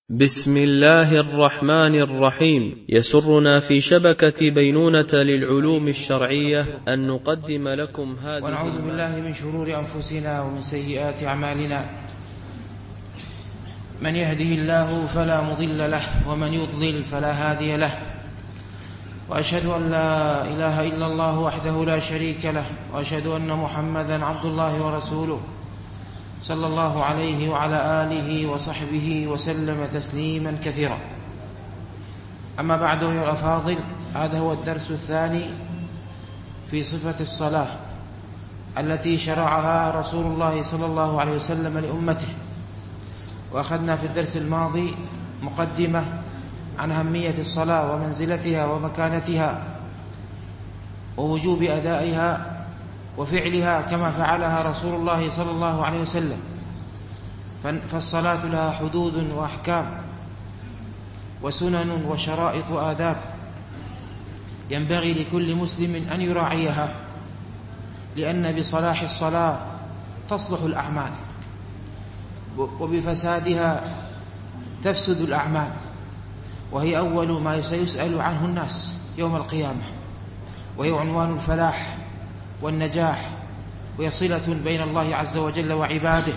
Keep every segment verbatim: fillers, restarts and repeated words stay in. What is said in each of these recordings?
بسم الله الرحمن الرحيم. يسرنا في شبكة بينونة للعلوم الشرعية أن نقدم لكم هذه ونعوذ بالله من شرور أنفسنا ومن سيئات أعمالنا، من يهده الله فلا مضل له ومن يضلل فلا هادي له، وأشهد أن لا إله إلا الله وحده لا شريك له، وأشهد أن محمدا عبد الله ورسوله صلى الله عليه وعلى آله وصحبه وسلم تسليما كثيرا. أما بعد أيها الأفاضل، هذا هو الدرس الثاني في صفة الصلاة التي شرعها رسول الله صلى الله عليه وسلم لأمته. وأخذنا في الدرس الماضي مقدمة عن أهمية الصلاة ومنزلتها ومكانتها ووجوب أدائها وفعلها كما فعلها رسول الله صلى الله عليه وسلم، فالصلاة لها حدود وأحكام وسنن وشرائط وآداب ينبغي لكل مسلم أن يراعيها، لأن بصلاح الصلاة تصلح الأعمال، وبفسادها تفسد الأعمال، وهي أول ما سيسأل عنه الناس يوم القيامة، وهي عنوان الفلاح والنجاح، وهي صلة بين الله عز وجل وعباده،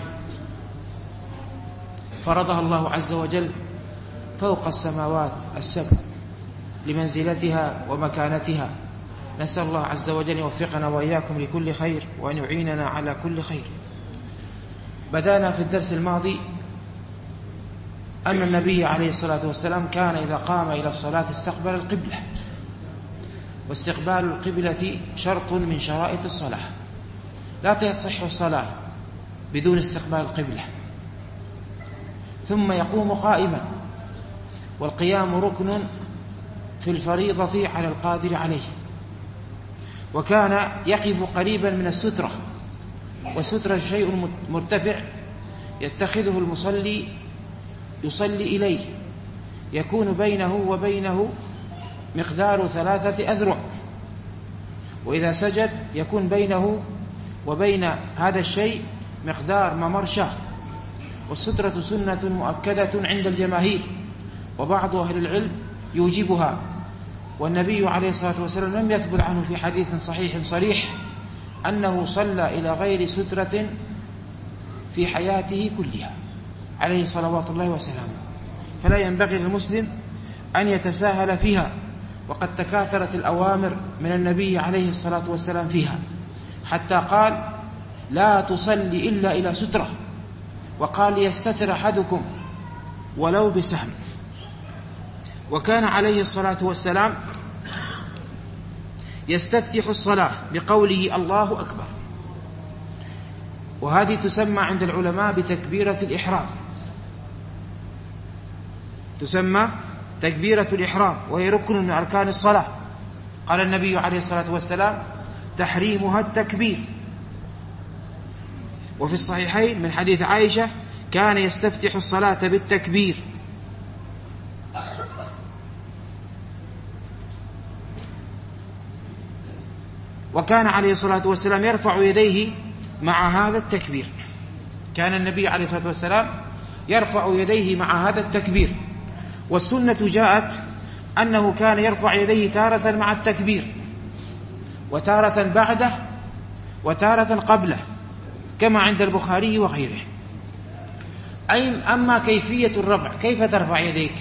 فرضها الله عز وجل فوق السماوات السبع لمنزلتها ومكانتها. نسأل الله عز وجل يوفقنا وإياكم لكل خير وأن يعيننا على كل خير. بدأنا في الدرس الماضي أن النبي عليه الصلاة والسلام كان إذا قام إلى الصلاة استقبل القبلة، واستقبال القبلة شرط من شرائط الصلاة، لا تصح الصلاة بدون استقبال القبلة. ثم يقوم قائما، والقيام ركن في الفريضة على القادر عليه. وكان يقف قريبا من السترة، والسترة شيء مرتفع يتخذه المصلي يصلي إليه، يكون بينه وبينه مقدار ثلاثة أذرع، وإذا سجد يكون بينه وبين هذا الشيء مقدار ممرشة. والسترة سنة مؤكدة عند الجماهير، وبعض أهل العلم يوجبها، والنبي عليه الصلاة والسلام لم يثبت عنه في حديث صحيح صريح أنه صلى إلى غير سترة في حياته كلها عليه صلوات الله وسلامه، فلا ينبغي للمسلم أن يتساهل فيها، وقد تكاثرت الأوامر من النبي عليه الصلاة والسلام فيها، حتى قال لا تصلي إلا إلى سترة، وقال يستتر أحدكم ولو بسهم. وكان عليه الصلاة والسلام يستفتح الصلاة بقوله الله أكبر، وهذه تسمى عند العلماء بتكبيرة الإحرام، تسمى تكبيرة الإحرام، وهي ركن من أركان الصلاة. قال النبي عليه الصلاة والسلام تحريمها التكبير. وفي الصحيحين من حديث عائشة كان يستفتح الصلاة بالتكبير. وكان عليه الصلاة والسلام يرفع يديه مع هذا التكبير، كان النبي عليه الصلاة والسلام يرفع يديه مع هذا التكبير. والسنة جاءت أنه كان يرفع يديه تارة مع التكبير، وتارة بعده، وتارة قبله، كما عند البخاري وغيره. أي أما كيفية الرفع، كيف ترفع يديك؟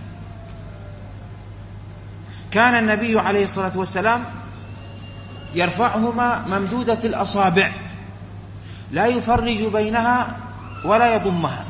كان النبي عليه الصلاة والسلام يرفعهما ممدودة الأصابع، لا يفرج بينها ولا يضمها،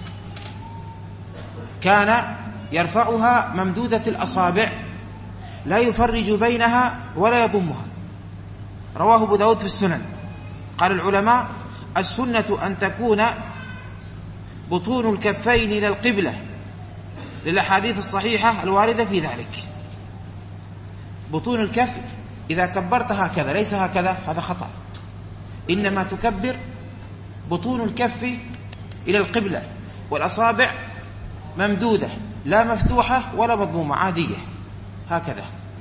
كان يرفعها ممدودة الأصابع لا يفرج بينها ولا يضمها. رواه أبو داود في السنن. قال العلماء السنة أن تكون بطون الكفين إلى القبلة للأحاديث الصحيحة الواردة في ذلك. بطون الكف إذا كبرت هكذا، ليس هكذا، هذا خطأ، إنما تكبر بطون الكف إلى القبلة، والأصابع ممدودة لا مفتوحة ولا مضمومة، عادية هكذا.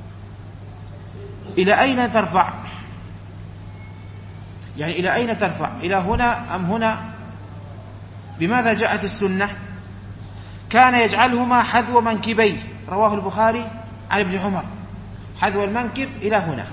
إلى أين ترفع؟ يعني إلى أين ترفع؟ إلى هنا أم هنا؟ بماذا جاءت السنة؟ كان يجعلهما حذو منكبيه، رواه البخاري عن ابن عمر، حذو المنكب إلى هنا.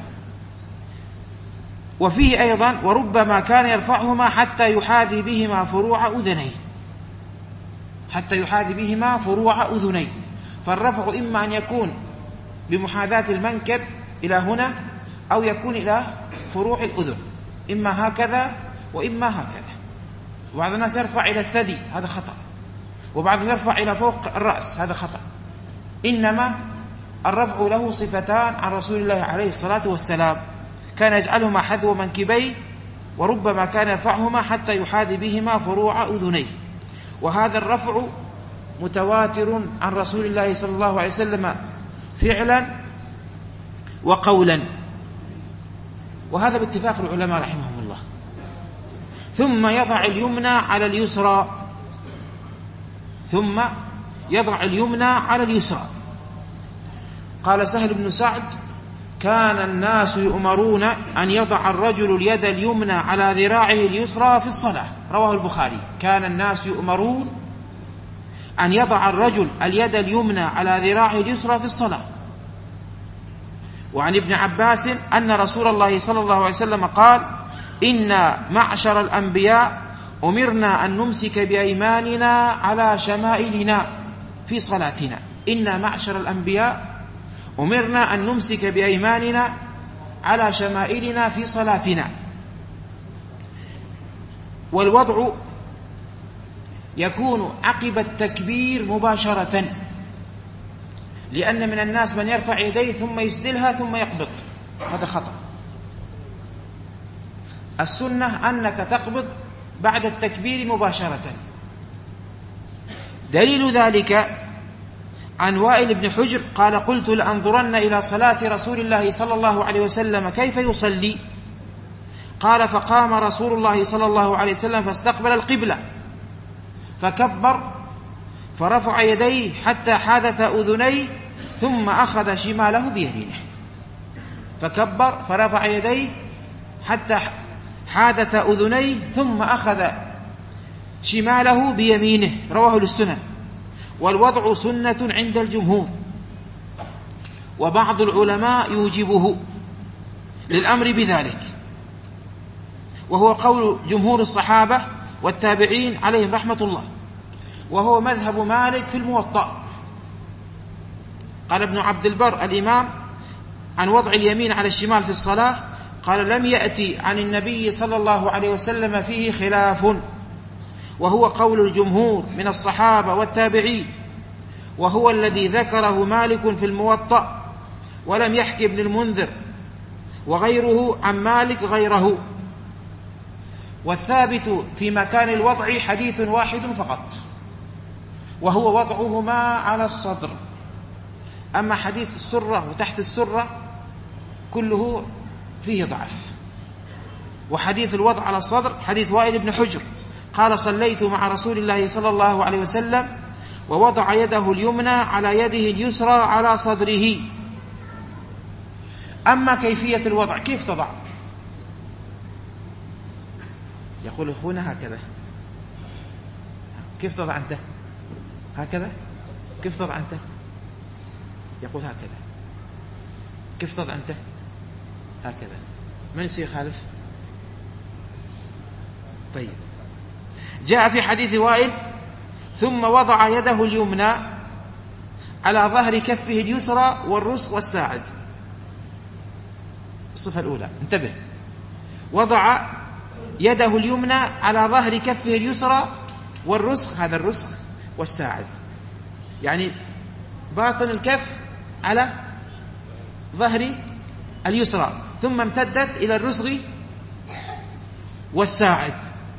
وفيه أيضا وربما كان يرفعهما حتى يحاذي بهما فروع أذنيه، حتى يحاذي بهما فروع أذنيه. فالرفع إما أن يكون بمحاذاة المنكب إلى هنا أو يكون إلى فروع الأذن، إما هكذا وإما هكذا. وبعض الناس يرفع إلى الثدي، هذا خطأ، وبعضهم يرفع إلى فوق الرأس، هذا خطأ. إنما الرفع له صفتان عن رسول الله عليه الصلاة والسلام، كان يجعلهما حذو منكبيه، وربما كان يرفعهما حتى يحاذي بهما فروع أذنيه. وهذا الرفع متواتر عن رسول الله صلى الله عليه وسلم فعلا وقولا، وهذا باتفاق العلماء رحمهم الله. ثم يضع اليمنى على اليسرى، ثم يضع اليمنى على اليسرى. قال سهل بن سعد: كان الناس يؤمرون أن يضع الرجل اليد اليمنى على ذراعه اليسرى في الصلاة، رواه البخاري. كان الناس يؤمرون أن يضع الرجل اليد اليمنى على ذراعه اليسرى في الصلاة. وعن ابن عباس أن رسول الله صلى الله عليه وسلم قال: إنا معشر الأنبياء أمرنا أن نمسك بأيماننا على شمائلنا في صلاتنا. إنا معشر الأنبياء أمرنا أن نمسك بأيماننا على شمائلنا في صلاتنا. والوضع يكون عقب التكبير مباشرة، لأن من الناس من يرفع يديه ثم يسدلها ثم يقبض، هذا خطأ. السنة أنك تقبض بعد التكبير مباشرة. دليل ذلك عن وائل بن حجر قال: قلت لأنظرن إلى صلاة رسول الله صلى الله عليه وسلم كيف يصلي؟ قال: فقام رسول الله صلى الله عليه وسلم فاستقبل القبلة فكبر فرفع يديه حتى حاذت أذنيه ثم أخذ شماله بيمينه. فكبر فرفع يديه حتى حاذت أذنيه ثم أخذ شماله بيمينه، رواه السنن. والوضع سنة عند الجمهور، وبعض العلماء يوجبه للأمر بذلك، وهو قول جمهور الصحابة والتابعين عليهم رحمة الله، وهو مذهب مالك في الموطأ. قال ابن عبد البر الإمام عن وضع اليمين على الشمال في الصلاة، قال: لم يأتي عن النبي صلى الله عليه وسلم فيه خلاف، وهو قول الجمهور من الصحابة والتابعين، وهو الذي ذكره مالك في الموطأ، ولم يحكي ابن المنذر وغيره عن مالك غيره. والثابت في مكان الوضع حديث واحد فقط، وهو وضعهما على الصدر. أما حديث السرة وتحت السرة كله فيه ضعف. وحديث الوضع على الصدر حديث وائل بن حجر قال: صليت مع رسول الله صلى الله عليه وسلم ووضع يده اليمنى على يده اليسرى على صدره. أما كيفية الوضع كيف تضع؟ يقول أخونا هكذا. كيف تضع أنت؟ هكذا. كيف تضع أنت؟ يقول هكذا. كيف تضع أنت؟ هكذا. من يصير خالف؟ طيب، جاء في حديث وائل: ثم وضع يده اليمنى على ظهر كفه اليسرى والرسغ والساعد. الصفة الأولى، انتبه، وضع يده اليمنى على ظهر كفه اليسرى والرسغ، هذا الرسغ والساعد، يعني باطن الكف على ظهر اليسرى، ثم امتدت إلى الرسغ والساعد.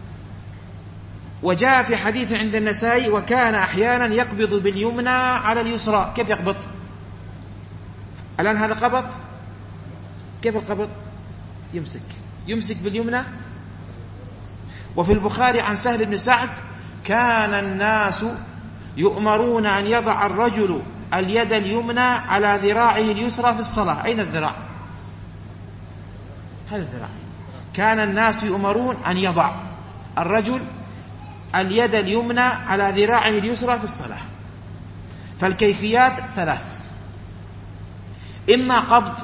وجاء في حديث عند النسائي: وكان أحيانا يقبض باليمنى على اليسرى. كيف يقبض؟ الآن هذا قبض، كيف القبض؟ يمسك يمسك باليمنى. وفي البخاري عن سهل بن سعد: كان الناس يؤمرون أن يضع الرجل اليد اليمنى على ذراعه اليسرى في الصلاة. أين الذراع؟ هذا الذراع. كان الناس يؤمرون أن يضع الرجل اليد اليمنى على ذراعه اليسرى في الصلاة. فالكيفيات ثلاث: إما قبض،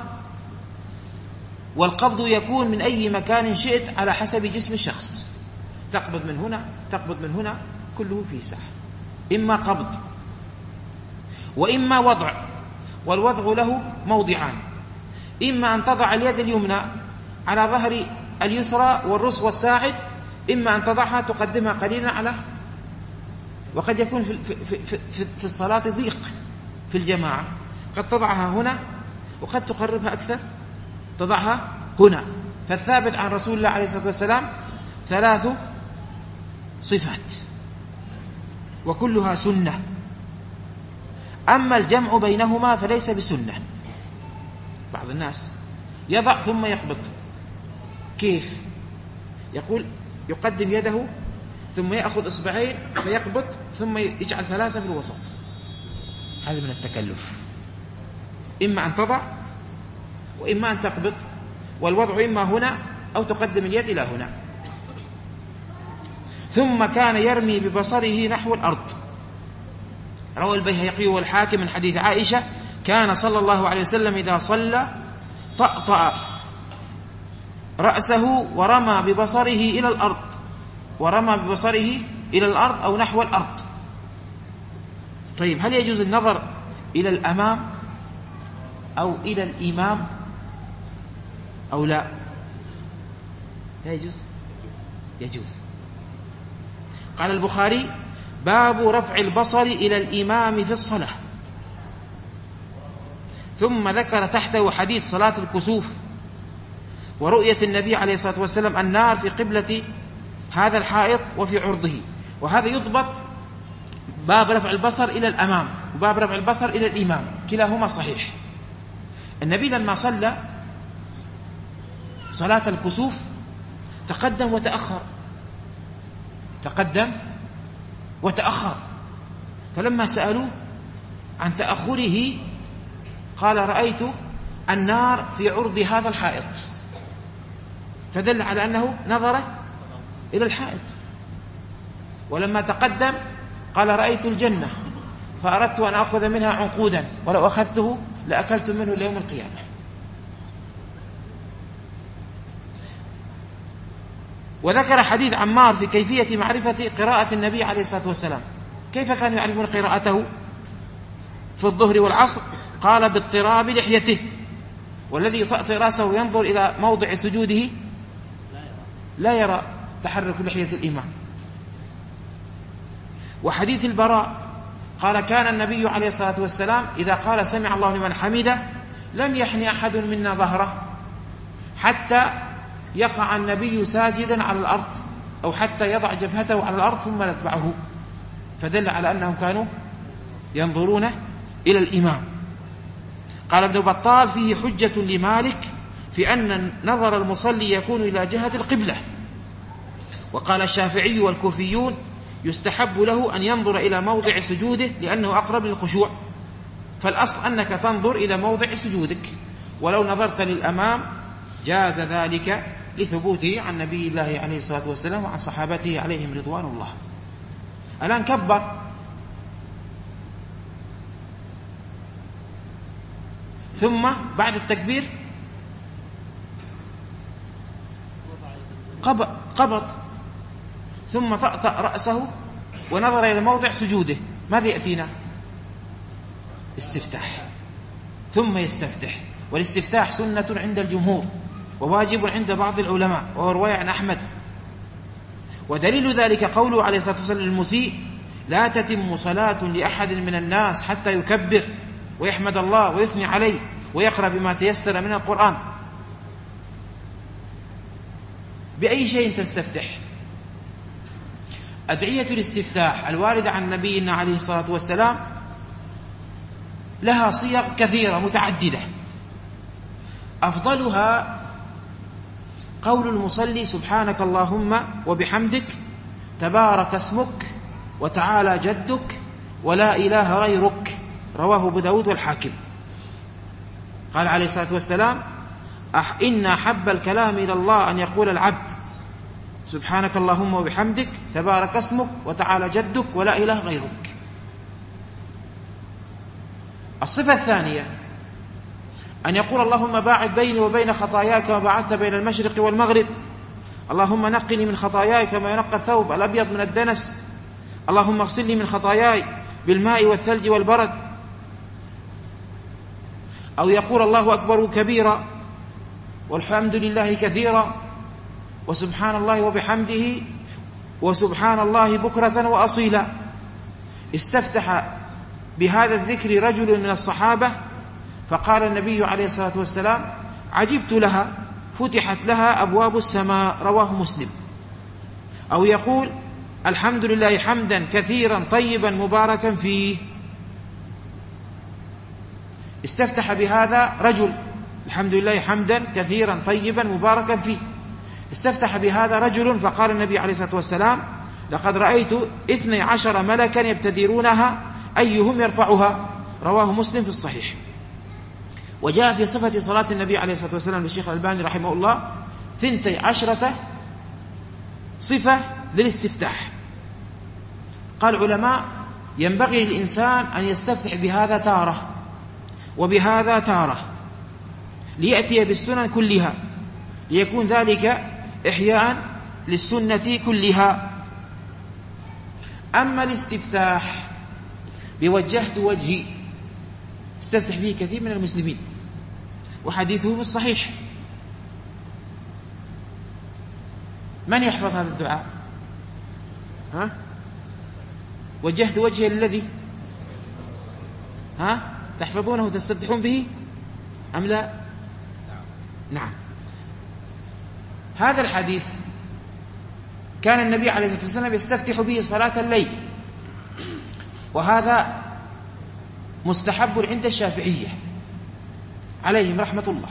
والقبض يكون من أي مكان شئت على حسب جسم الشخص، تقبض من هنا تقبض من هنا، كله في ساحة. إما قبض، وإما وضع، والوضع له موضعان: إما أن تضع اليد اليمنى على ظهر اليسرى والرسغ والساعد، إما أن تضعها تقدمها قليلا على، وقد يكون في, في, في, في, في الصلاة ضيق في الجماعة، قد تضعها هنا وقد تقربها أكثر تضعها هنا. فالثابت عن رسول الله عليه الصلاة والسلام ثلاث صفات وكلها سنة. أما الجمع بينهما فليس بسنة. بعض الناس يضع ثم يقبض. كيف؟ يقول يقدم يده ثم يأخذ إصبعين فيقبض ثم يجعل ثلاثة في الوسط. هذا من التكلف. إما أن تضع وإما أن تقبض، والوضع إما هنا أو تقدم اليد إلى هنا. ثم كان يرمي ببصره نحو الأرض. روى البيهقي والحاكم من حديث عائشة: كان صلى الله عليه وسلم إذا صلى طأطأ رأسه ورمى ببصره إلى الأرض، ورمى ببصره إلى الأرض أو نحو الأرض. طيب، هل يجوز النظر إلى الأمام أو إلى الإمام أو لا؟ لا يجوز. يجوز. قال البخاري: باب رفع البصر إلى الإمام في الصلاة. ثم ذكر تحته حديث صلاة الكسوف ورؤية النبي عليه الصلاة والسلام النار في قبلة هذا الحائط وفي عرضه. وهذا يضبط باب رفع البصر إلى الأمام وباب رفع البصر إلى الإمام، كلاهما صحيح. النبي لما صلى صلاة الكسوف تقدم وتأخر، تقدم وتأخر. فلما سألوه عن تأخره قال: رأيت النار في عرض هذا الحائط، فدل على أنه نظر إلى الحائط. ولما تقدم قال: رأيت الجنة فأردت أن أخذ منها عنقودا، ولو أخذته لأكلت منه ليوم القيامة. وذكر حديث عمار في كيفية معرفة قراءة النبي عليه الصلاة والسلام. كيف كانوا يعلمون قراءته في الظهر والعصر؟ قال: باضطراب لحيته، والذي يطأطئ رأسه وينظر إلى موضع سجوده لا يرى تحرك لحية الإمام. وحديث البراء قال: كان النبي عليه الصلاة والسلام إذا قال سمع الله لمن حمده لم يحني أحد منا ظهره حتى يقع النبي ساجدا على الأرض، أو حتى يضع جبهته على الأرض ثم نتبعه. فدل على أنهم كانوا ينظرون إلى الإمام. قال ابن بطال: فيه حجة لمالك في أن نظر المصلي يكون إلى جهة القبلة. وقال الشافعي والكوفيون: يستحب له أن ينظر إلى موضع سجوده لأنه أقرب للخشوع، فالأصل أنك تنظر إلى موضع سجودك، ولو نظرت للأمام جاز ذلك لثبوته عن نبي الله عليه الصلاة والسلام وعن صحابته عليهم رضوان الله. الآن كبر، ثم بعد التكبير قبض، ثم طأطأ رأسه ونظر إلى موضع سجوده. ماذا يأتينا؟ استفتاح، ثم يستفتح. والاستفتاح سنة عند الجمهور وواجب عند بعض العلماء، وهو رواية عن أحمد. ودليل ذلك قوله عليه الصلاة والسلام للمسيء: لا تتم صلاة لأحد من الناس حتى يكبر ويحمد الله ويثني عليه ويقرأ بما تيسر من القرآن. بأي شيء تستفتح؟ أدعية الاستفتاح الواردة عن نبينا عليه الصلاة والسلام لها صيغ كثيرة متعددة، أفضلها قول المصلي: سبحانك اللهم وبحمدك، تبارك اسمك، وتعالى جدك، ولا إله غيرك. رواه أبو داود والحاكم. قال عليه الصلاة والسلام: إن أحب الكلام إلى الله أن يقول العبد سبحانك اللهم وبحمدك، تبارك اسمك، وتعالى جدك، ولا إله غيرك. الصفة الثانية أن يقول اللهم باعد بيني وبين خطاياي كما باعدت بين المشرق والمغرب، اللهم نقني من خطاياي كما ينقى الثوب الأبيض من الدنس، اللهم اغسلني من خطاياي بالماء والثلج والبرد. أو يقول الله أكبر كبيرا والحمد لله كثيرا وسبحان الله وبحمده وسبحان الله بكرة وأصيلا. استفتح بهذا الذكر رجل من الصحابة فقال النبي عليه الصلاة والسلام عجبت لها فتحت لها أبواب السماء، رواه مسلم. أو يقول الحمد لله حمدا كثيرا طيبا مباركا فيه. استفتح بهذا رجل، الحمد لله حمدا كثيرا طيبا مباركا فيه. استفتح بهذا رجل فقال النبي عليه الصلاة والسلام لقد رأيت اثني عشر ملكا يبتدرونها أيهم يرفعها، رواه مسلم في الصحيح. وجاء في صفة صلاة النبي عليه الصلاة والسلام للشيخ الألباني رحمه الله ثنتي عشرة صفة للاستفتاح. قال العلماء ينبغي للإنسان أن يستفتح بهذا تارة وبهذا تارة ليأتي بالسنن كلها، ليكون ذلك إحياء للسنة كلها. أما الاستفتاح بوجهت وجهي استفتح به كثير من المسلمين وحديثه في الصحيح. من يحفظ هذا الدعاء؟ ها؟ وجهت وجهي للذي ها تحفظونه تستفتحون به أم لا؟ نعم. هذا الحديث كان النبي عليه الصلاة والسلام يستفتح به صلاة الليل، وهذا مستحب عند الشافعية عليهم رحمة الله.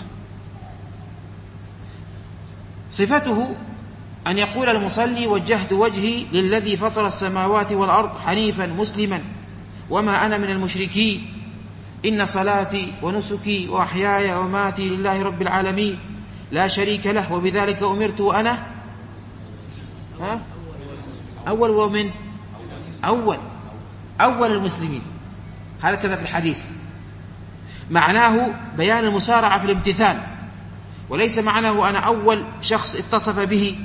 صفته أن يقول المصلي وجهت وجهي للذي فطر السماوات والأرض حنيفا مسلما وما أنا من المشركين، إن صلاتي ونسكي وأحياي وماتي لله رب العالمين لا شريك له وبذلك أمرت وأنا ها؟ أول ومن أول أول المسلمين. هذا كذا في الحديث، معناه بيان المسارعة في الامتثال، وليس معناه أنا أول شخص اتصف به،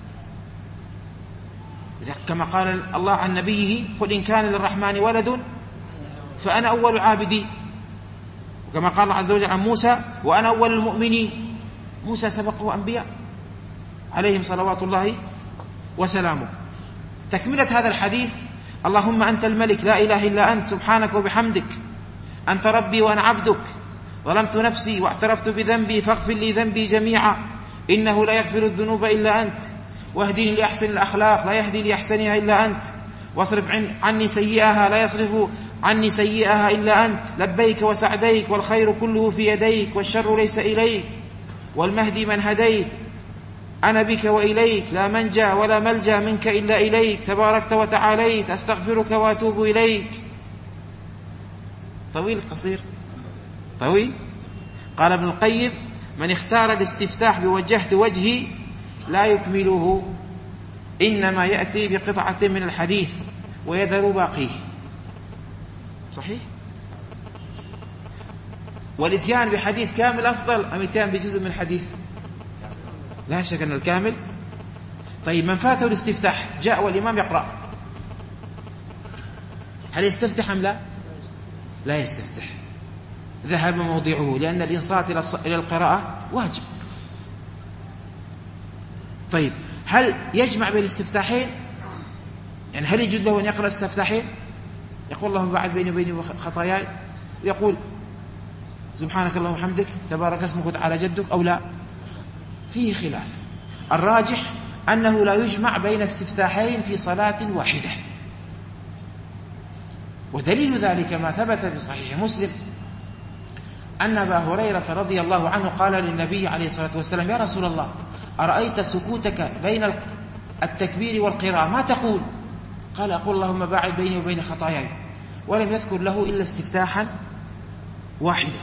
كما قال الله عن نبيه قل إن كان للرحمن ولد فأنا أول العابدين، وكما قال الله عز وجل عن موسى وأنا أول المؤمنين. موسى سبقه أنبياء عليهم صلوات الله وسلامه. تكملة هذا الحديث اللهم أنت الملك لا إله إلا أنت سبحانك وبحمدك أنت ربي وأنا عبدك ظلمت نفسي واعترفت بذنبي فاغفر لي ذنبي جميعا إنه لا يغفر الذنوب إلا أنت واهدني لأحسن الأخلاق لا يهدي لأحسنها إلا أنت واصرف عني سيئها لا يصرف عني سيئها إلا أنت لبيك وسعديك والخير كله في يديك والشر ليس إليك والمهدي من هديت أنا بك وإليك لا منجا ولا ملجا منك إلا إليك تباركت وتعاليت أستغفرك وأتوب إليك. طويل قصير؟ طويل. قال ابن القيم من اختار الاستفتاح بوجهت وجهي لا يكمله، إنما يأتي بقطعة من الحديث ويذر باقيه. صحيح؟ والاتيان بحديث كامل أفضل أم اتيان بجزء من الحديث؟ لا شك أن الكامل. طيب من فاته الاستفتاح جاء والإمام يقرأ، هل يستفتح أم لا؟ لا يستفتح، ذهب موضعه، لأن الإنصات إلى القراءة واجب. طيب هل يجمع بين الاستفتاحين؟ يعني هل يجوز له أن يقرأ استفتاحين؟ يقول اللهم باعد بيني وبين خطاياي ويقول سبحانك اللهم وبحمدك تبارك اسمك وتعالى جدك، أو لا؟ فيه خلاف. الراجح أنه لا يجمع بين استفتاحين في صلاة واحدة، ودليل ذلك ما ثبت في صحيح مسلم أن أبا هريرة رضي الله عنه قال للنبي عليه الصلاة والسلام يا رسول الله أرأيت سكوتك بين التكبير والقراءة ما تقول؟ قال أقول اللهم باعد بيني وبين خطاياي، ولم يذكر له إلا استفتاحا واحدا.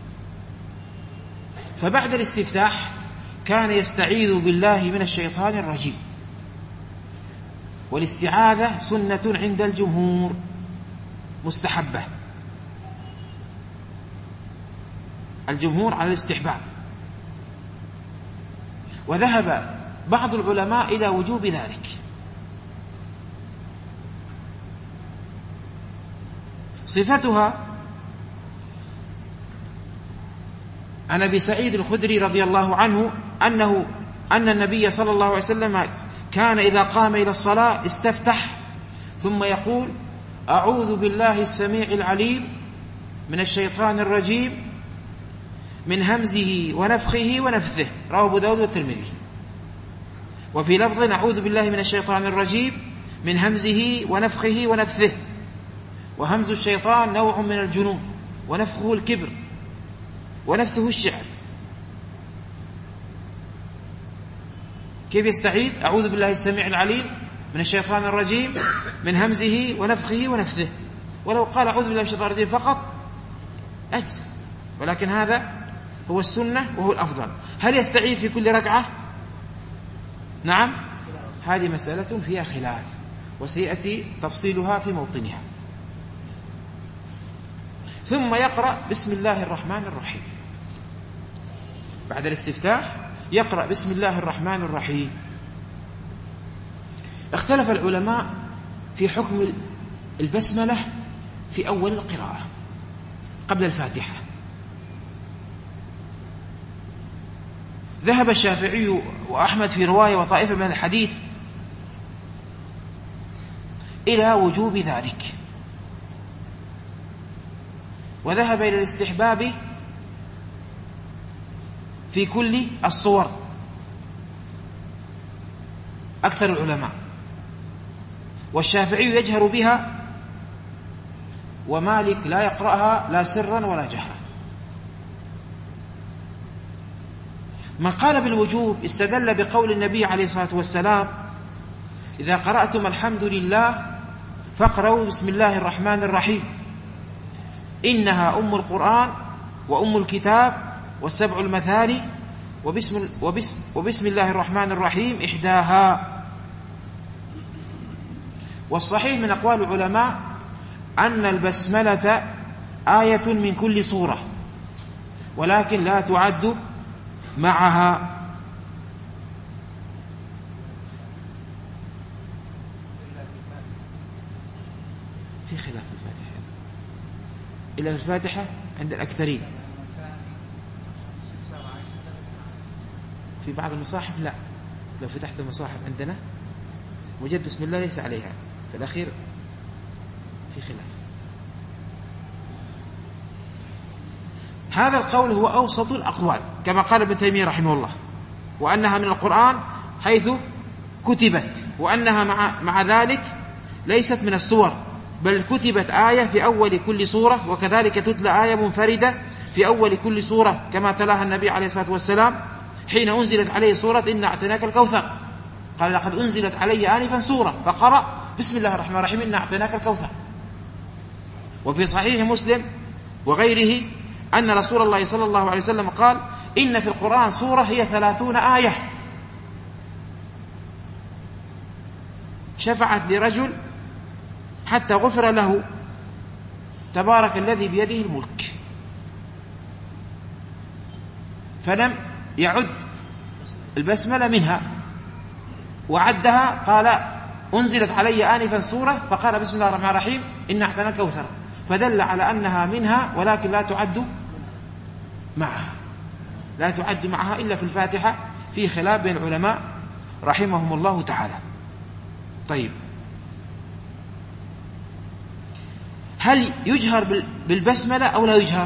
فبعد الاستفتاح كان يستعيذ بالله من الشيطان الرجيم، والاستعاذة سنة عند الجمهور مستحبة، الجمهور على الاستحباب، وذهب بعض العلماء إلى وجوب ذلك. صفتها عن أبي سعيد الخدري رضي الله عنه أنه أن النبي صلى الله عليه وسلم كان إذا قام إلى الصلاة استفتح ثم يقول: أعوذ بالله السميع العليم من الشيطان الرجيم من همزه ونفخه ونفثه، رواه أبو داود والترمذي. وفي لفظ: أعوذ بالله من الشيطان الرجيم من همزه ونفخه ونفثه. وهمز الشيطان نوع من الجنون، ونفخه الكبر، ونفثه الشعر. كيف يستعيذ؟ أعوذ بالله السميع العليم من الشيطان الرجيم من همزه ونفخه ونفثه. ولو قال أعوذ بالله من الشيطان الرجيم فقط أجزاء، ولكن هذا هو السنة وهو الأفضل. هل يستعيذ في كل ركعة؟ نعم، هذه مسألة فيها خلاف، وسيأتي تفصيلها في موطنها. ثم يقرأ بسم الله الرحمن الرحيم. بعد الاستفتاح يقرأ بسم الله الرحمن الرحيم. اختلف العلماء في حكم البسملة في أول القراءة قبل الفاتحة. ذهب الشافعي وأحمد في رواية وطائفة من الحديث إلى وجوب ذلك، وذهب إلى الاستحباب في كل الصور أكثر العلماء، والشافعي يجهر بها، ومالك لا يقرأها لا سرا ولا جهرا. من قال بالوجوب استدل بقول النبي عليه الصلاة والسلام: إذا قرأتم الحمد لله فاقرأوا بسم الله الرحمن الرحيم، إنها أم القرآن وأم الكتاب والسبع المثاني، وبسم, وبسم, وبسم الله الرحمن الرحيم إحداها. والصحيح من أقوال العلماء أن البسملة آية من كل سورة، ولكن لا تعد معها. في خلاف الفاتحة، إلا الفاتحة عند الأكثرين. في بعض المصاحف لا، لو فتحت المصاحف عندنا وجد بسم الله ليس عليها، في الأخير في خلاف. هذا القول هو أوسط الأقوال كما قال ابن تيمية رحمه الله، وأنها من القرآن حيث كتبت، وأنها مع, مع ذلك ليست من السور، بل كتبت آية في أول كل سورة، وكذلك تتلى آية منفردة في أول كل سورة كما تلاها النبي عليه الصلاة والسلام حين أنزلت عليه سورة إنا أعطيناك الكوثر، قال: لقد أنزلت علي آنفا سورة، فقرأ بسم الله الرحمن الرحيم إنا أعطيناك الكوثر. وفي صحيح مسلم وغيره أن رسول الله صلى الله عليه وسلم قال: إن في القرآن سورة هي ثلاثون آية شفعت لرجل حتى غفر له، تبارك الذي بيده الملك. فلم يعد البسملة منها وعدها، قال: أنزلت علي آنفا سورة، فقال بسم الله الرحمن الرحيم إنا أعطيناك الكوثر، فدل على أنها منها، ولكن لا تعد معها، لا تعد معها إلا في الفاتحة، في خلاف بين العلماء رحمهم الله تعالى. طيب، هل يجهر بالبسملة أو لا يجهر؟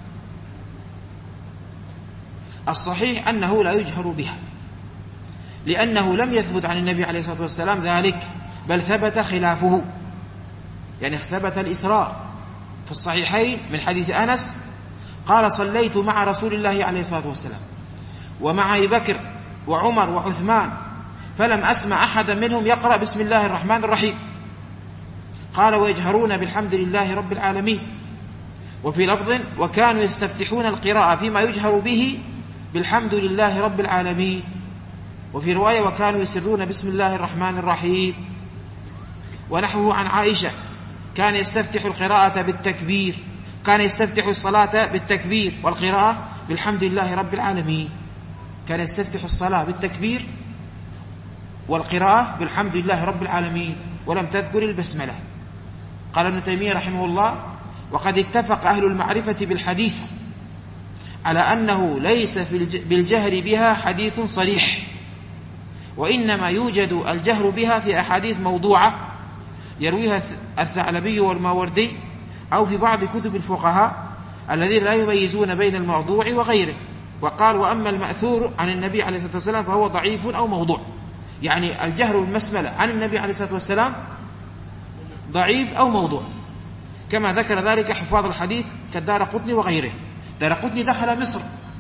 الصحيح أنه لا يجهر بها، لأنه لم يثبت عن النبي عليه الصلاة والسلام ذلك، بل ثبت خلافه، يعني ثبت الإسراء في الصحيحين من حديث أنس قال: صليت مع رسول الله عليه الصلاة والسلام ومع أبي بكر وعمر وعثمان، فلم أسمع أحدا منهم يقرأ بسم الله الرحمن الرحيم. قال: ويجهرون بالحمد لله رب العالمين. وفي لفظ: وكانوا يستفتحون القراءة فيما يجهر به بالحمد لله رب العالمين. وفي رواية: وكانوا يسرون بسم الله الرحمن الرحيم. ونحوه عن عائشة: كان يستفتح القراءة بالتكبير، كان يستفتح الصلاة بالتكبير والقراءة بالحمد لله رب العالمين. كان يستفتح الصلاة بالتكبير والقراءة بالحمد لله رب العالمين، ولم تذكر البسملة. قال ابن تيمية رحمه الله: وقد اتفق أهل المعرفة بالحديث على أنه ليس في بالجهر بها حديث صريح، وإنما يوجد الجهر بها في أحاديث موضوعة يرويها الثعلبي والماوردي، أو في بعض كتب الفقهاء الذين لا يميزون بين الموضوع وغيره. وقال: وأما المأثور عن النبي عليه الصلاة والسلام فهو ضعيف أو موضوع. يعني الجهر بالبسملة عن النبي عليه الصلاة والسلام ضعيف أو موضوع، كما ذكر ذلك حفاظ الحديث كالدارقطني وغيره. دارقطني دخل مصر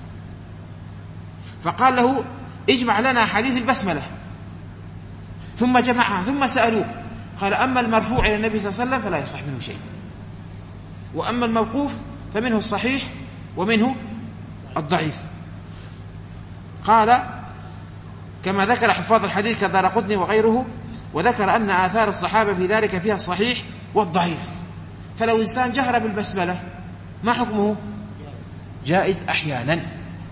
فقال له: اجمع لنا حديث البسملة، ثم جمعها، ثم سألوه قال: أما المرفوع إلى النبي صلى الله عليه وسلم فلا يصح منه شيء، وأما الموقوف فمنه الصحيح ومنه الضعيف. قال كما ذكر حفاظ الحديث كالدارقطني وغيره، وذكر أن آثار الصحابة في ذلك فيها الصحيح والضعيف. فلو إنسان جهر بالبسملة ما حكمه؟ جائز أحيانا،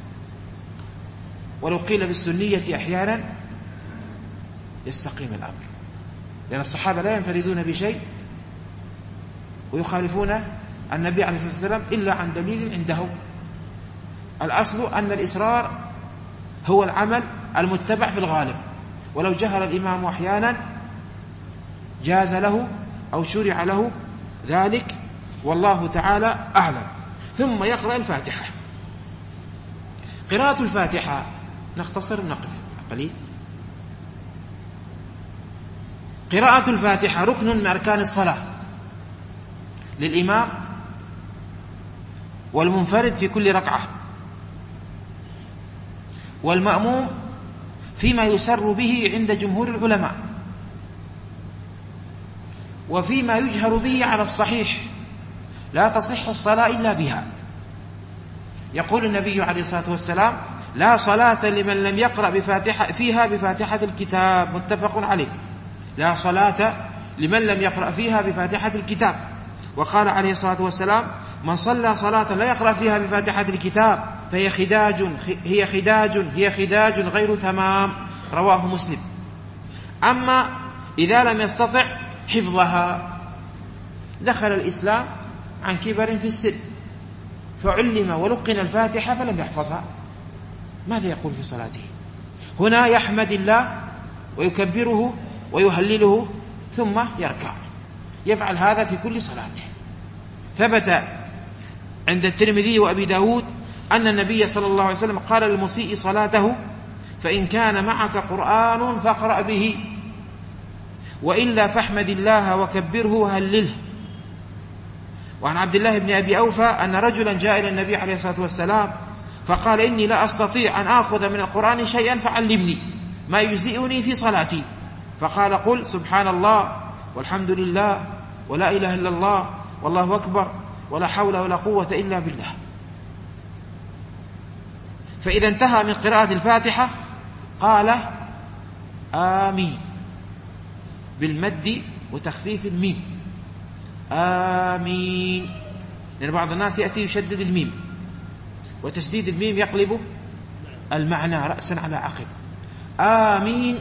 ولو قيل بالسنية أحيانا يستقيم الأمر، لأن الصحابة لا ينفردون بشيء ويخالفون النبي عليه الصلاة والسلام إلا عن دليل عندهم. الأصل أن الإسرار هو العمل المتبع في الغالب، ولو جهر الإمام أحيانا جاز له أو شرع له ذلك، والله تعالى أعلم. ثم يقرأ الفاتحة. قراءة الفاتحة نختصر نقف قليل. قراءة الفاتحة ركن من أركان الصلاة للإمام والمنفرد في كل ركعة، والمأموم فيما يسر به عند جمهور العلماء، وفيما يجهر به على الصحيح لا تصح الصلاة إلا بها. يقول النبي عليه الصلاة والسلام: لا صلاة لمن لم يقرأ بفاتحة فيها بفاتحة الكتاب، متفق عليه. لا صلاة لمن لم يقرأ فيها بفاتحة الكتاب. وقال عليه الصلاة والسلام: من صلى صلاة لا يقرأ فيها بفاتحة الكتاب فهي خداج هي خداج هي خداج غير تمام، رواه مسلم. أما إذا لم يستطع حفظها، دخل الإسلام عن كبر في السن فعلم ولقن الفاتحة فلم يحفظها، ماذا يقول في صلاته؟ هنا يحمد الله ويكبره ويهلله ثم يركع. يفعل هذا في كل صلاته. ثبت عند الترمذي وأبي داود أن النبي صلى الله عليه وسلم قال للمسيء صلاته: فإن كان معك قرآن فاقرأ به، وإلا فاحمد الله وكبره وهلله. وعن عبد الله بن أبي أوفى أن رجلا جاء إلى النبي عليه الصلاة والسلام فقال: إني لا أستطيع أن آخذ من القرآن شيئا فعلمني ما يجزئني في صلاتي. فقال: قل سبحان الله والحمد لله ولا إله إلا الله والله أكبر ولا حول ولا قوة إلا بالله. فإذا انتهى من قراءة الفاتحة قال: آمين، بالمد وتخفيف الميم، آمين، لأن بعض الناس يأتي يشدد الميم، وتشديد الميم يقلب المعنى رأسا على عقب. آمين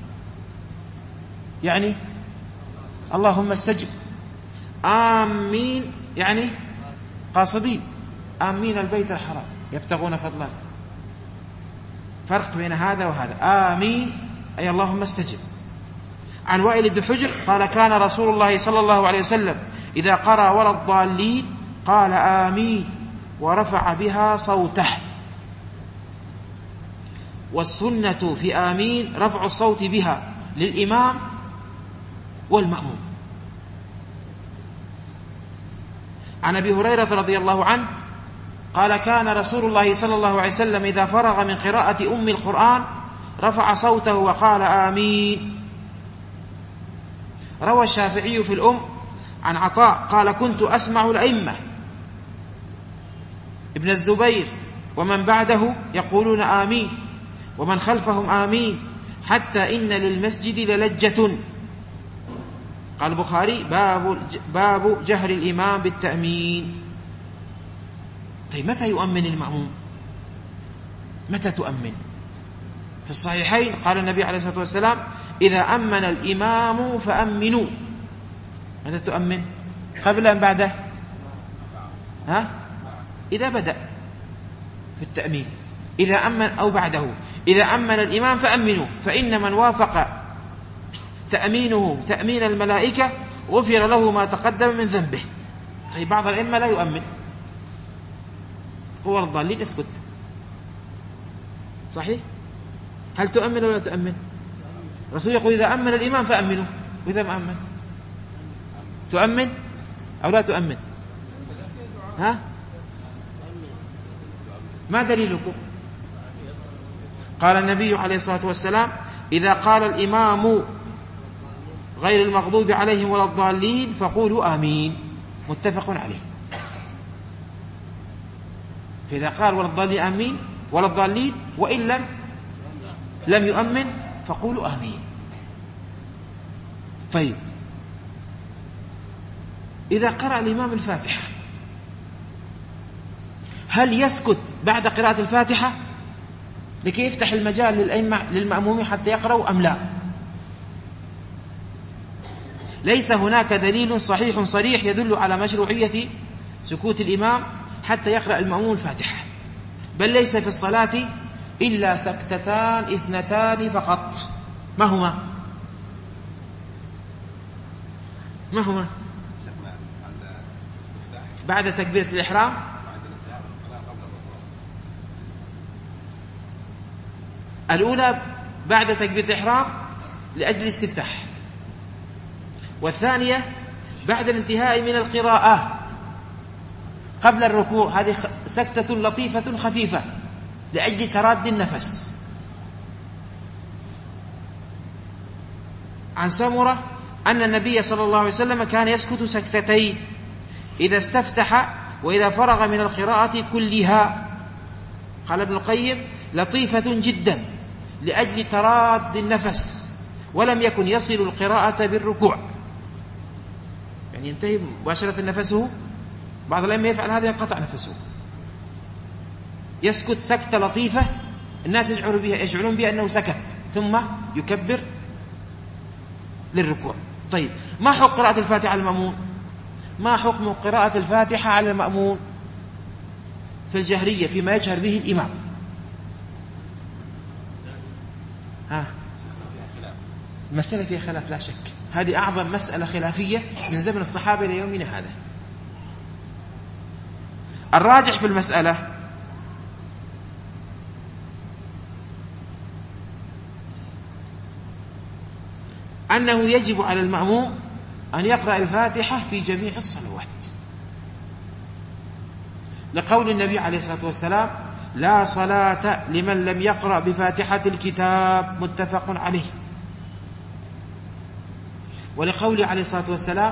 يعني اللهم استجب، آمين يعني قاصدين، آمين البيت الحرام يبتغون فضلا. فرق بين هذا وهذا. آمين أي اللهم استجب. عن وائل بن حجر قال: كان رسول الله صلى الله عليه وسلم إذا قرأ ولا الضالين قال آمين ورفع بها صوته. والسنة في آمين رفع الصوت بها للإمام والمأموم. عن أبي هريرة رضي الله عنه قال: كان رسول الله صلى الله عليه وسلم إذا فرغ من قراءة أم القرآن رفع صوته وقال آمين. روى الشافعي في الأم عن عطاء قال: كنت أسمع الأئمة ابن الزبير ومن بعده يقولون آمين ومن خلفهم آمين حتى إن للمسجد للجة. قال البخاري: باب باب جهر الإمام بالتأمين. طيب متى يؤمن المأموم؟ متى تؤمن؟ في الصحيحين قال النبي عليه الصلاة والسلام: إذا أمن الإمام فأمنوا. متى تؤمن؟ قبل أم بعده؟ ها؟ إذا بدأ في التأمين، إذا أمن أو بعده. إذا أمن الإمام فأمنوا، فإن من وافق تأمينه تأمين الملائكة غفر له ما تقدم من ذنبه. طيب بعض الأئمة لا يؤمن، قوة الضالين اسكت. صحيح؟ هل تؤمن ولا تؤمن؟ الرسول يقول: إذا أمن الإمام فأمنوا. وإذا ما أمن تؤمن أو لا تؤمن؟ ها؟ ما دليلكم؟ قال النبي عليه الصلاة والسلام: إذا قال الإمام غير المغضوب عليهم ولا الضالين فقولوا آمين. متفق عليه. فإذا قال ولا الضالين آمين ولا الضالين، وإن لم لم يؤمن فقولوا آمين. طيب إذا قرأ الإمام الفاتحة هل يسكت بعد قراءة الفاتحة لكي يفتح المجال للأئمة للمأمومين حتى يقرأوا أم لا؟ ليس هناك دليل صحيح صريح يدل على مشروعية سكوت الإمام حتى يقرأ المأموم الفاتحة، بل ليس في الصلاة إلا سكتتان اثنتان فقط. ما هما؟ ما هما؟ بعد تكبيرة الإحرام الأولى بعد تكبيرة الإحرام لأجل الاستفتاح، والثانية بعد الانتهاء من القراءة قبل الركوع. هذه سكتة لطيفة خفيفة لأجل تراد النفس. عن سمرة أن النبي صلى الله عليه وسلم كان يسكت سكتتين إذا استفتح وإذا فرغ من القراءة كلها. قال ابن القيم: لطيفة جدا لأجل تراد النفس، ولم يكن يصل القراءة بالركوع، يعني ينتهي مباشرة نفسه. بعض الأئمة يفعل هذا ينقطع نفسه، يسكت سكتة لطيفة الناس يشعرون بها يشعرون بها أنه سكت، ثم يكبر للركوع. طيب ما حكم قراءة الفاتحة على المأمون؟ ما حكم قراءة الفاتحة على المأمون في الجهرية فيما يجهر به الإمام؟ ها، المسألة فيها خلاف لا شك. هذه أعظم مسألة خلافية من زمن الصحابة إلى يومنا هذا. الراجح في المسألة أنه يجب على المأموم أن يقرأ الفاتحة في جميع الصلوات، لقول النبي عليه الصلاة والسلام: لا صلاة لمن لم يقرأ بفاتحة الكتاب. متفق عليه. ولقوله عليه الصلاة والسلام: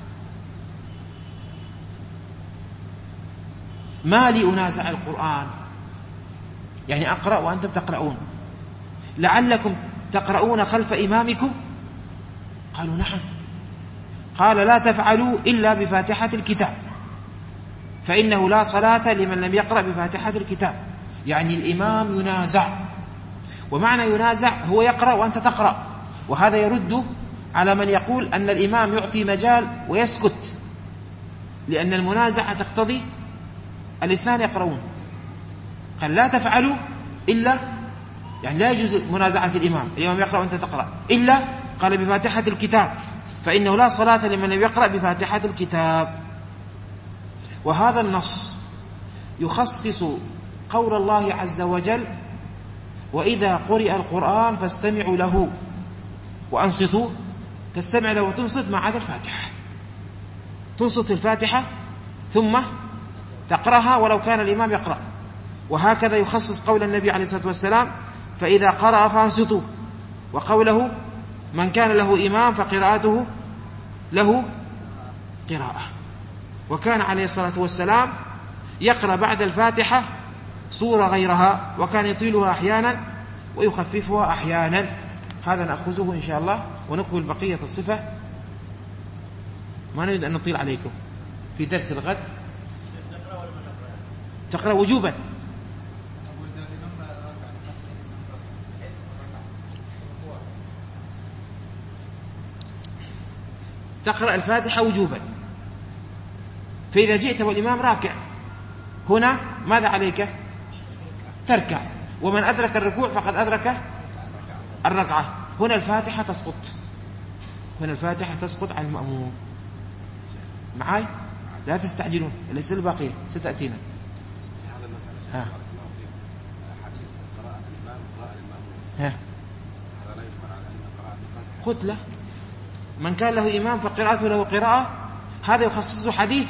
ما لي أنازع القرآن، يعني أقرأ وأنتم تقرؤون، لعلكم تقرؤون خلف إمامكم. قالوا: نعم. قال: لا تفعلوا إلا بفاتحة الكتاب، فإنه لا صلاة لمن لم يقرأ بفاتحة الكتاب. يعني الإمام ينازع، ومعنى ينازع هو يقرأ وأنت تقرأ، وهذا يرد على من يقول أن الإمام يعطي مجال ويسكت، لأن المنازعة تقتضي الاثنان يقرؤون. قال: لا تفعلوا إلا، يعني لا يجوز منازعة الإمام، الإمام يقرأ وأنت تقرأ، إلا قال بفاتحة الكتاب، فإنه لا صلاة لمن لم يقرأ بفاتحة الكتاب. وهذا النص يخصص قول الله عز وجل: وإذا قرئ القرآن فاستمعوا له وأنصتوا. تستمع له وتنصت ما عدا الفاتحة، تنصت الفاتحة ثم تقرأها ولو كان الإمام يقرأ. وهكذا يخصص قول النبي عليه الصلاة والسلام: فإذا قرأ فأنصتوا، وقوله: من كان له إمام فقراءته له قراءة. وكان عليه الصلاة والسلام يقرأ بعد الفاتحة سورة غيرها، وكان يطيلها أحيانا ويخففها أحيانا. هذا نأخذه إن شاء الله ونكمل بقية الصفة، ما نريد أن نطيل عليكم في درس الغد. تقرأ وجوبا. تقرأ الفاتحة وجوبا. فإذا جئت والإمام راكع هنا ماذا عليك؟ تركع. ومن أدرك الركوع فقد أدرك الركعة. هنا الفاتحة تسقط، هنا الفاتحة تسقط عن المأموم. معاي؟ لا تستعجلون، ليس الباقية ستأتينا. هذا المسألة ها. حديث قراءة الإمام قراءة المأموم، ها. هذا لا يحمل على أن قراءة الفاتحة. قلت له من كان له إمام فقراءته له قراءة، هذا يخصصه حديث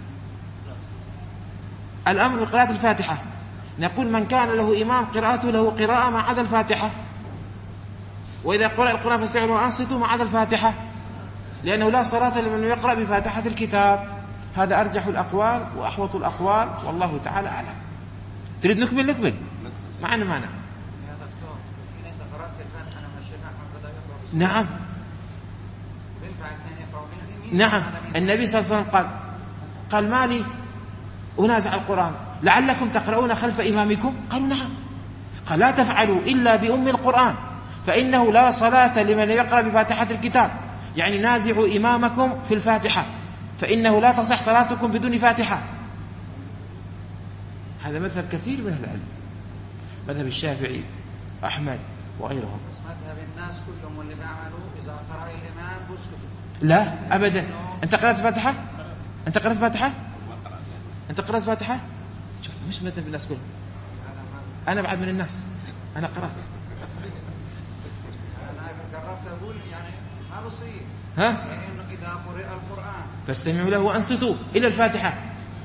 الأمر بقراءة الفاتحة. نقول من كان له إمام قراءته له قراءة ما عدا الفاتحة، وإذا قرأ القرآن فاستمعوا وأنصتوا ما عدا الفاتحة، لأنه لا صلاة لمن يقرأ بفاتحة الكتاب. هذا أرجح الأقوال وأحوط الأقوال، والله تعالى أعلم. تريد نكمل؟ نكمل معنا معنا. نعم نعم. النبي صلى الله عليه وسلم قال قال ما لي أنازع القرآن لعلكم تقرؤون خلف إمامكم؟ قالوا نعم. قال لا تفعلوا إلا بأم القرآن فإنه لا صلاة لمن يقرأ بفاتحة الكتاب، يعني نازعوا إمامكم في الفاتحة فإنه لا تصح صلاتكم بدون فاتحة. هذا مذهب كثير من العلم، مذهب الشافعي أحمد وغيرهم. بس مذهب الناس كلهم واللي بيعملوا إذا قرأ الإمام بسكتوا. لا أبدا. أنت قرأت فاتحة؟ أنت قرأت فاتحة؟ أنت قرأت فاتحة؟ شوف مش مذهب الناس كلهم، أنا بعد من الناس، أنا قرأت. أنا قربت أقول يعني ما بصير، ها؟ لأنه إذا قرأ القرآن فاستمعوا له وأنصتوا إلى الفاتحة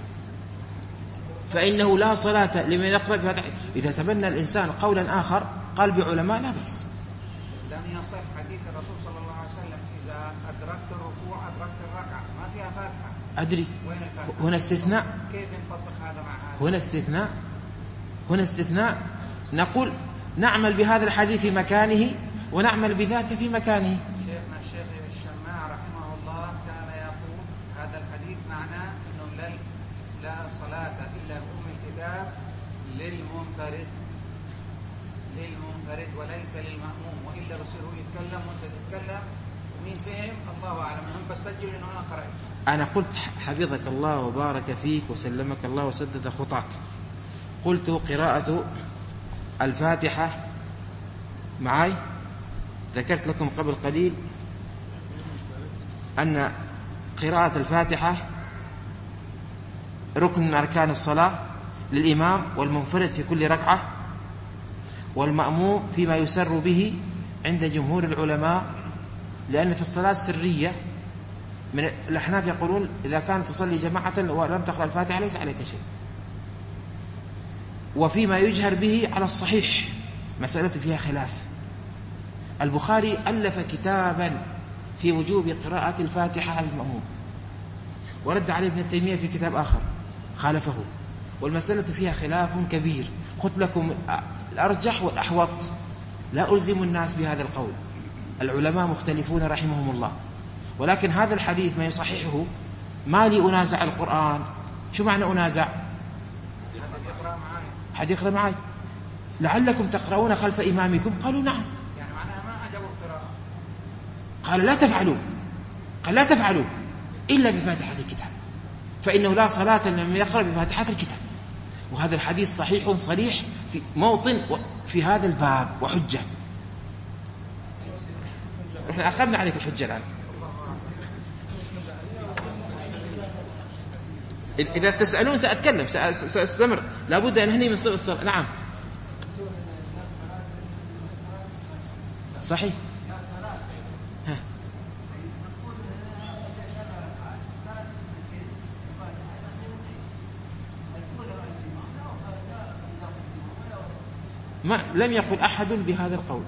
فإنه لا صلاة لمن يقرأ بفاتحة. إذا تبنى الإنسان قولا آخر قال بعلماء لا بأس. لم يصح حديث الرسول صلى الله عليه وسلم إذا أدركت الركوع أدركت الركعة ما فيها فاتحة. أدري. وين الفاتحة؟ هنا استثناء. كيف نطبق هذا مع هذا؟ هنا استثناء. هنا استثناء. نقول نعمل بهذا الحديث في مكانه ونعمل بذاك في مكانه. شيخنا الشيخ الشماع رحمه الله كان يقول هذا الحديث معناه أنه لا لا صلاة إلا بأم الكتاب للمنفرد للمنفرد وليس للمأموم، وإلا بصيروا يتكلم وأنت تتكلم ومين فهم الله أعلم. هم بس سجل إنه أنا قرأت. أنا قلت حفظك الله وبارك فيك وسلمك الله وسدد خطاك، قلت قراءة الفاتحة معي. ذكرت لكم قبل قليل أن قراءة الفاتحة ركن من أركان الصلاة للإمام والمنفرد في كل ركعة، والمأموم فيما يسر به عند جمهور العلماء، لأن في الصلاة السرية من الأحناف يقولون إذا كانت تصلي جماعة ولم تقرأ الفاتحة ليس عليك شيء، وفيما يجهر به على الصحيح مسألة فيها خلاف. البخاري ألف كتابا في وجوب قراءة الفاتحة على المأموم، ورد عليه ابن تيمية في كتاب آخر خالفه، والمسألة فيها خلاف كبير. قلت لكم الأرجح والأحوط، لا ألزم الناس بهذا القول، العلماء مختلفون رحمهم الله، ولكن هذا الحديث ما يصححه ما لي أنازع القرآن. شو معنى أنازع؟ حد يقرأ معي لعلكم تقرؤون خلف إمامكم؟ قالوا نعم. يعني معناها ما عجبوا القراءة. قال لا تفعلوا، قال لا تفعلوا إلا بفاتحة الكتاب فإنه لا صلاة لمن يقرأ بفاتحة الكتاب. وهذا الحديث صحيح صريح في موطن في هذا الباب وحجة. احنا أخذنا عليك الحجة الآن. إذا تسألون سأتكلم سأستمر، لابد أن أنهي من الصلاة. نعم صحيح. ها. ما لم يقل أحد بهذا القول،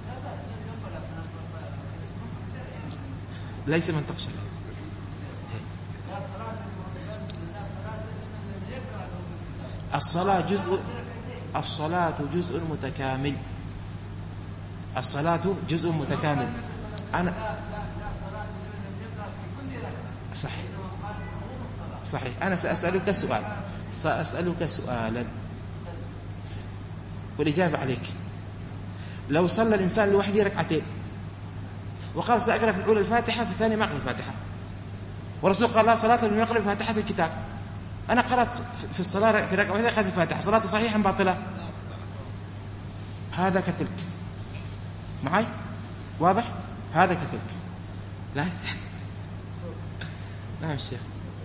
ليس من تخشى. الصلاة جزء الصلاة جزء متكامل الصلاة جزء متكامل. أنا صحيح صحيح. أنا سأسألك سؤال، سأسألك سؤالا والإجابة عليك. لو صلى الإنسان لوحده ركعتين وقال سأقرأ في الأولى الفاتحة في الثانية ما أقرأ الفاتحة، ورسول قال لا صلاة لمن يقرأ الفاتحة في الكتاب، أنا قرأت في الصلاة في ركعة واحدة قرأت الفاتحة، صلاتي صحيحة باطلة؟ هذا كتلك معي واضح؟ هذا كتلك. لا نعم الشيخ،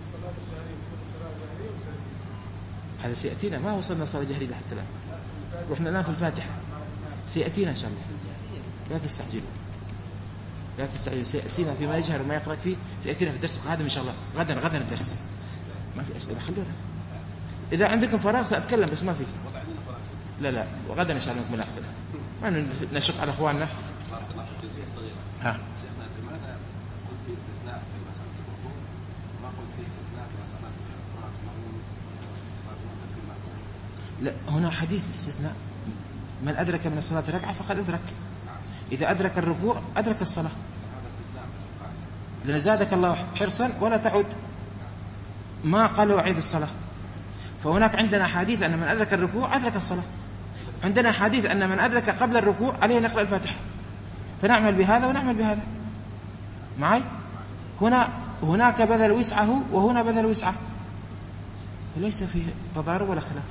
هذا سيأتينا، ما وصلنا صلاة جهرية حتى الآن، وإحنا الآن في الفاتحة، سيأتينا إن شاء الله، لا تستعجلوا لا تستعجلوا، سيأتينا فيما يجهر وما يقرأ فيه، سيأتينا في الدرس القادم إن شاء الله، غدا غدا الدرس، ما في أسئلة خلونا، إذا عندكم فراغ سأتكلم بس ما في، لا لا وغدا إن شاء الله نكمل أحسن، ما نشق على أخواننا. ها شيخنا لماذا قلت في استثناء في مسألة الركوع وما قلت في استثناء في مسألة قراءة المأموم قراءة المنتفي المأموم؟ لا، هنا حديث استثناء، من أدرك من الصلاة ركعة فقد أدرك، إذا أدرك الركوع أدرك الصلاة، هذا استثناء من القاعدة، لأن زادك الله حرصا ولا تعود، ما قالوا أعيد الصلاة، فهناك عندنا حديث أن من أدرك الركوع أدرك الصلاة، عندنا حديث أن من أدرك قبل الركوع عليه نقرأ الفاتحة، فنعمل بهذا ونعمل بهذا معي. هنا هناك بذل وسعه وهنا بذل وسعه، وليس فيه تضارب ولا خلاف.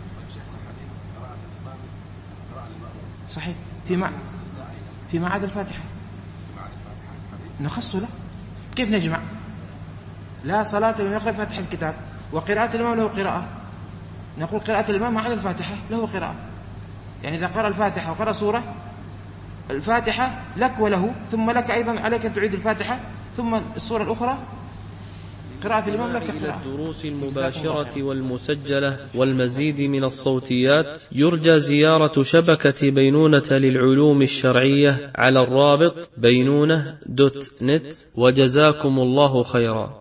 صحيح فيما فيما عدا الفاتحة نخص له، كيف نجمع؟ لا صلاة لمن يقرأ فاتحة الكتاب وقراءة الإمام له قراءة، نقول قراءة الإمام مع الفاتحة له قراءة، يعني إذا قرأ الفاتحة وقرأ سورة الفاتحة لك وله، ثم لك أيضا عليك أن تعيد الفاتحة، ثم السورة الأخرى قراءة الإمام لك قراءة. الدروس المباشرة والمسجلة والمزيد من الصوتيات يرجى زيارة شبكة بينونة للعلوم الشرعية على الرابط بينونة دوت نت، وجزاكم الله خيرا.